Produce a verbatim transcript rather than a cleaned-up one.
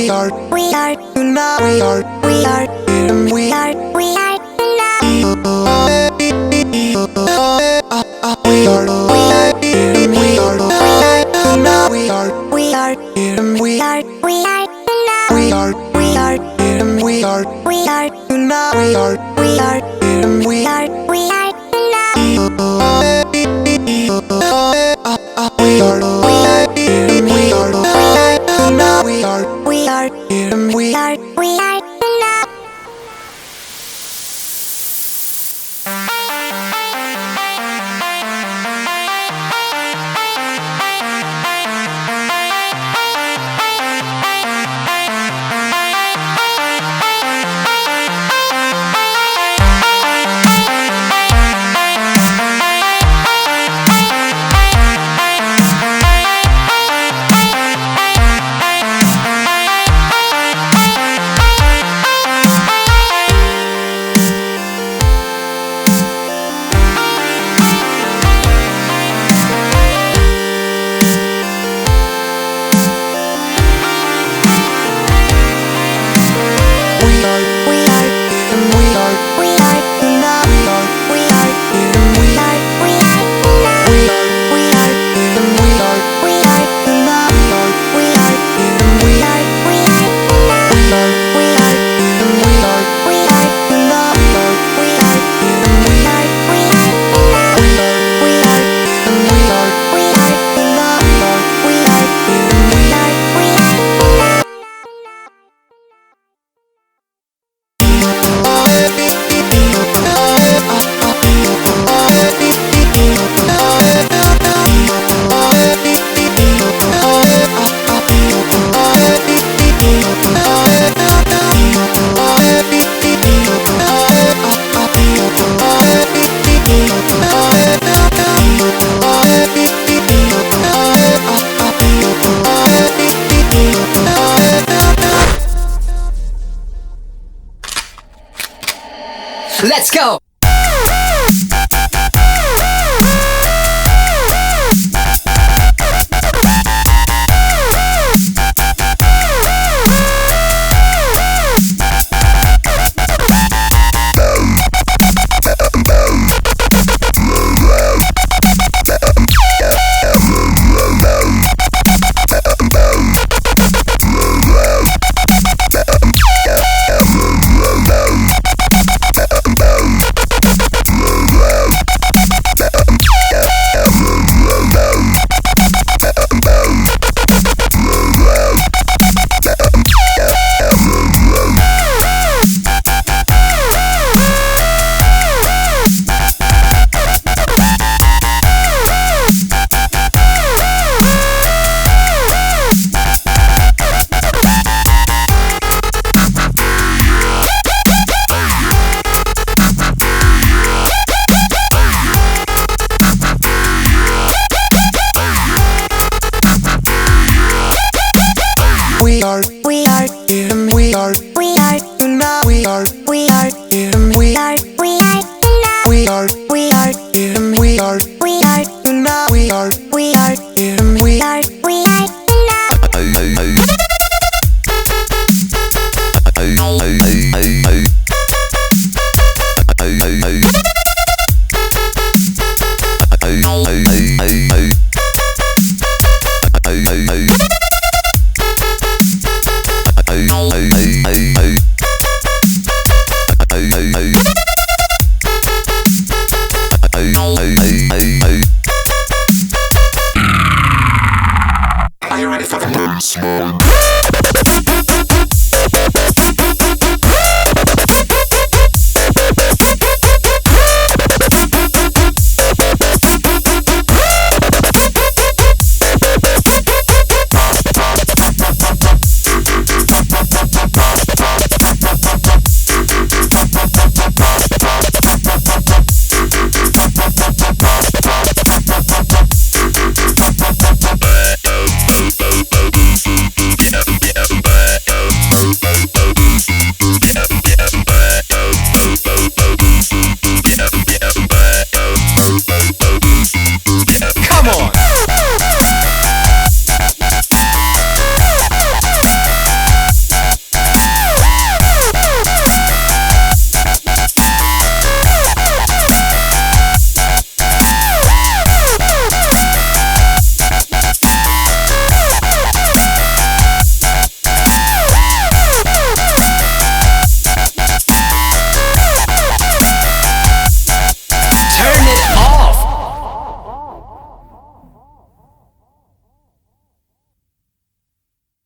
we are, we are, now we are, we are, and we are, we are, now we are, we are, and we are, now we are, we are, and we are, we are, now we are, we are, and we are, we are, now we are, we are, and we are, we are, now we are, we are, and we are, now we are, we are, and we are, we are, now. Let's go! We are, we are.